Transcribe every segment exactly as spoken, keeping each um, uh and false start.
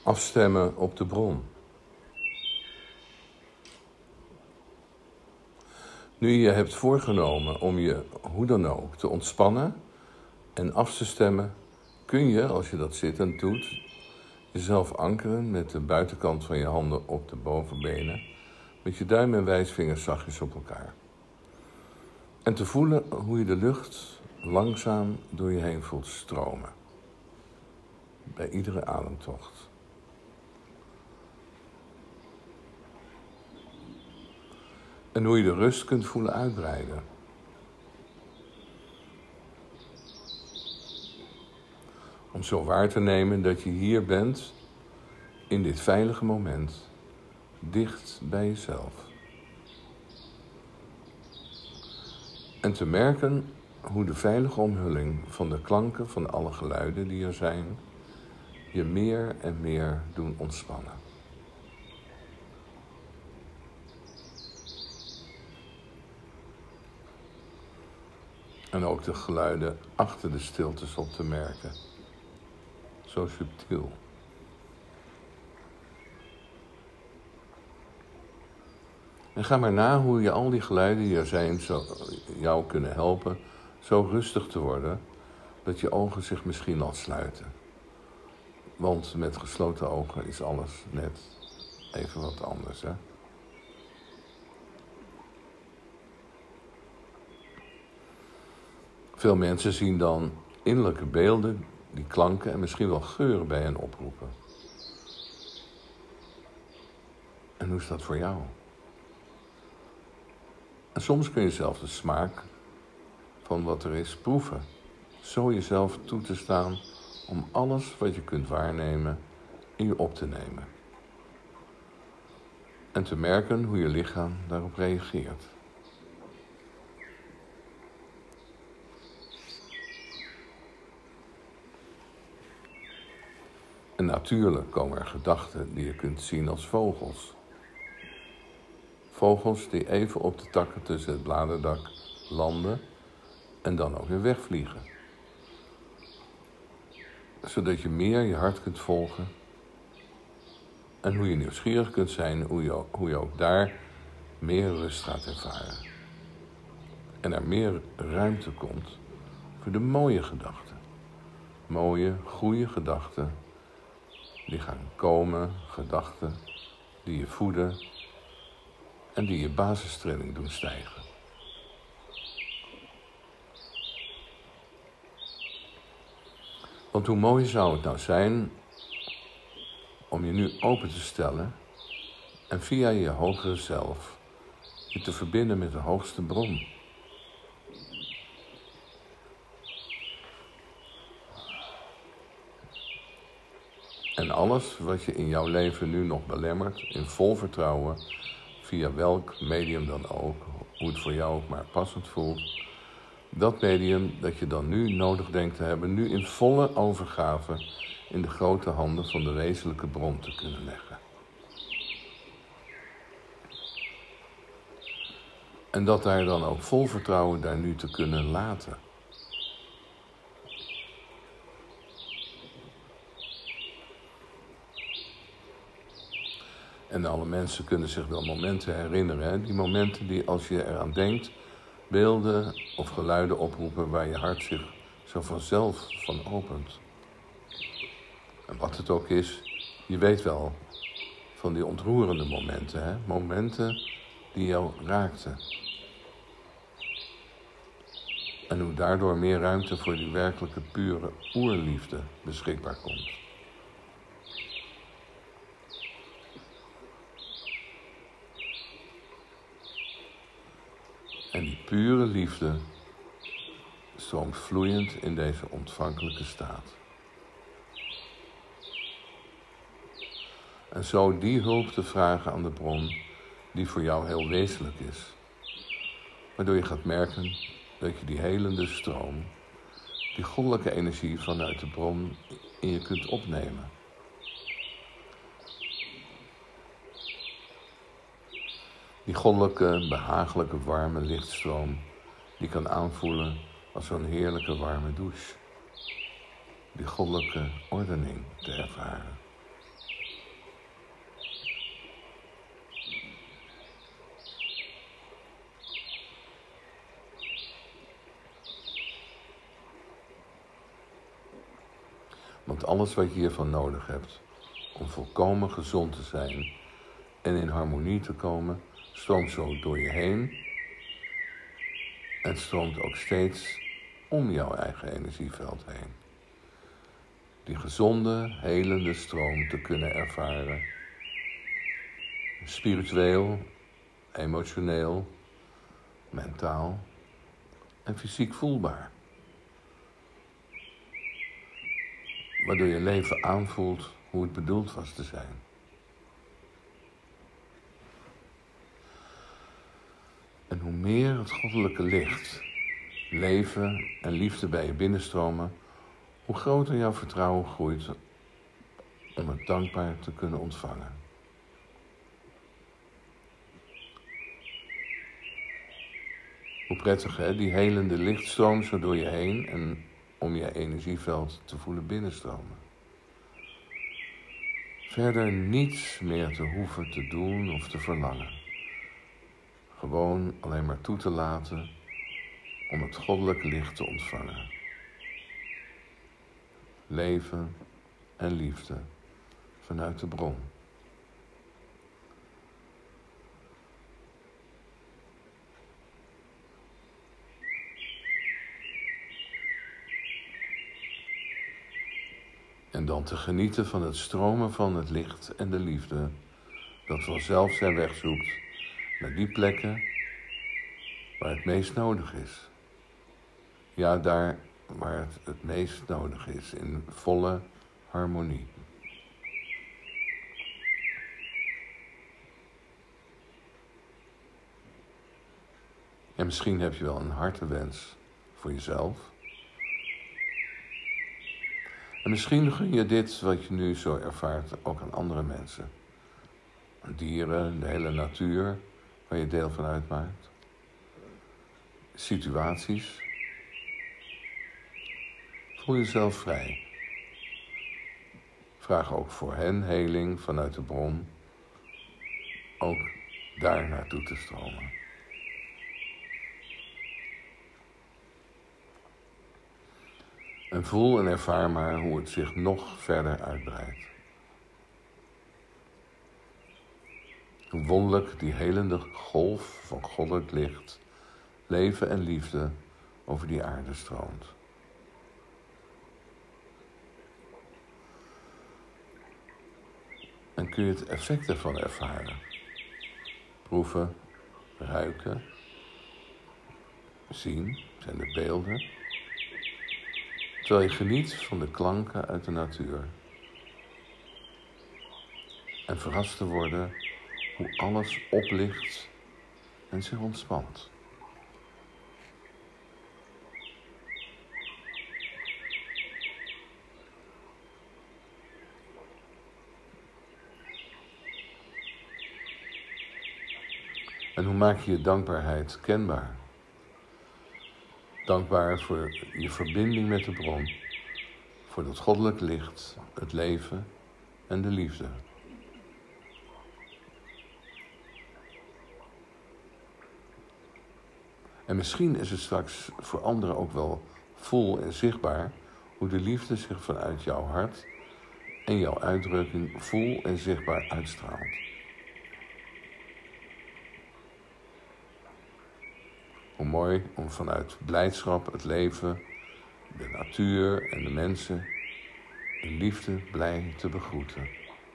Afstemmen op de bron. Nu je hebt voorgenomen om je hoe dan ook te ontspannen en af te stemmen, kun je, als je dat zittend doet, jezelf ankeren met de buitenkant van je handen op de bovenbenen, met je duim en wijsvinger zachtjes op elkaar. En te voelen hoe je de lucht langzaam door je heen voelt stromen. Bij iedere ademtocht. En hoe je de rust kunt voelen uitbreiden. Om zo waar te nemen dat je hier bent, in dit veilige moment, dicht bij jezelf. En te merken hoe de veilige omhulling van de klanken van alle geluiden die er zijn, je meer en meer doen ontspannen. En ook de geluiden achter de stiltes op te merken. Zo subtiel. En ga maar na hoe je al die geluiden die er zijn zo, jou kunnen helpen zo rustig te worden dat je ogen zich misschien al sluiten. Want met gesloten ogen is alles net even wat anders, hè? Veel mensen zien dan innerlijke beelden die klanken en misschien wel geuren bij hen oproepen. En hoe is dat voor jou? En soms kun je zelf de smaak van wat er is proeven. Zo jezelf toe te staan om alles wat je kunt waarnemen in je op te nemen. En te merken hoe je lichaam daarop reageert. En natuurlijk komen er gedachten die je kunt zien als vogels. Vogels die even op de takken tussen het bladerdak landen en dan ook weer wegvliegen. Zodat je meer je hart kunt volgen en hoe je nieuwsgierig kunt zijn, hoe je, hoe je ook daar meer rust gaat ervaren. En er meer ruimte komt voor de mooie gedachten. Mooie, goede gedachten die gaan komen, gedachten die je voeden en die je basistrilling doen stijgen. Want hoe mooi zou het nou zijn om je nu open te stellen en via je hogere zelf je te verbinden met de hoogste bron. En alles wat je in jouw leven nu nog belemmert, in vol vertrouwen, via welk medium dan ook, hoe het voor jou ook maar passend voelt, dat medium dat je dan nu nodig denkt te hebben, nu in volle overgave in de grote handen van de wezenlijke bron te kunnen leggen. En dat daar dan ook vol vertrouwen daar nu te kunnen laten. En alle mensen kunnen zich wel momenten herinneren. Hè? Die momenten die, als je eraan denkt, beelden of geluiden oproepen waar je hart zich zo vanzelf van opent. En wat het ook is, je weet wel van die ontroerende momenten. Hè? Momenten die jou raakten. En hoe daardoor meer ruimte voor die werkelijke pure oerliefde beschikbaar komt. En die pure liefde stroomt vloeiend in deze ontvankelijke staat. En zo die hulp te vragen aan de bron die voor jou heel wezenlijk is. Waardoor je gaat merken dat je die helende stroom, die goddelijke energie vanuit de bron in je kunt opnemen. Die goddelijke, behagelijke, warme lichtstroom die kan aanvoelen als zo'n heerlijke warme douche. Die goddelijke ordening te ervaren. Want alles wat je hiervan nodig hebt om volkomen gezond te zijn en in harmonie te komen, stroomt zo door je heen en stroomt ook steeds om jouw eigen energieveld heen. Die gezonde, helende stroom te kunnen ervaren. Spiritueel, emotioneel, mentaal en fysiek voelbaar. Waardoor je leven aanvoelt hoe het bedoeld was te zijn. En hoe meer het goddelijke licht, leven en liefde bij je binnenstromen, hoe groter jouw vertrouwen groeit om het dankbaar te kunnen ontvangen. Hoe prettig, hè? Die helende lichtstroom zo door je heen en om je energieveld te voelen binnenstromen. Verder niets meer te hoeven te doen of te verlangen. Gewoon alleen maar toe te laten om het goddelijke licht te ontvangen. Leven en liefde vanuit de bron. En dan te genieten van het stromen van het licht en de liefde, dat vanzelf zijn weg zoekt naar die plekken waar het meest nodig is. Ja, daar waar het het meest nodig is, in volle harmonie. En misschien heb je wel een hartenwens voor jezelf. En misschien gun je dit wat je nu zo ervaart ook aan andere mensen. Dieren, de hele natuur waar je deel van uitmaakt. Situaties. Voel jezelf vrij. Vraag ook voor hen heling vanuit de bron. Ook daar naartoe te stromen. En voel en ervaar maar hoe het zich nog verder uitbreidt. Hoe wonderlijk die helende golf van goddelijk licht, leven en liefde over die aarde stroomt. En kun je het effect ervan ervaren. Proeven, ruiken, zien, zijn de beelden. Terwijl je geniet van de klanken uit de natuur. En verrast te worden hoe alles oplicht en zich ontspant. En hoe maak je je dankbaarheid kenbaar? Dankbaar voor je verbinding met de bron, voor dat goddelijk licht, het leven en de liefde. En misschien is het straks voor anderen ook wel vol en zichtbaar hoe de liefde zich vanuit jouw hart en jouw uitdrukking vol en zichtbaar uitstraalt. Hoe mooi om vanuit blijdschap het leven, de natuur en de mensen in liefde blij te begroeten.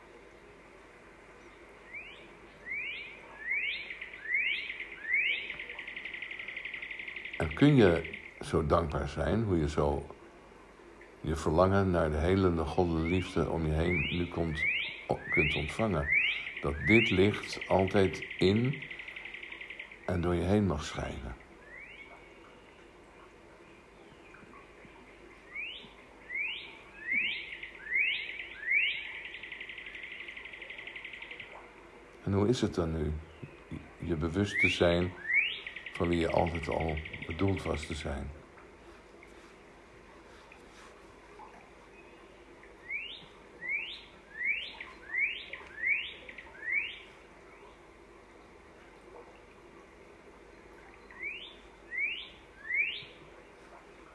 En kun je zo dankbaar zijn hoe je zo je verlangen naar de helende goddelijke liefde om je heen nu komt, kunt ontvangen. Dat dit licht altijd in en door je heen mag schijnen. En hoe is het dan nu? Je bewust te zijn van wie je altijd al bedoeld was te zijn.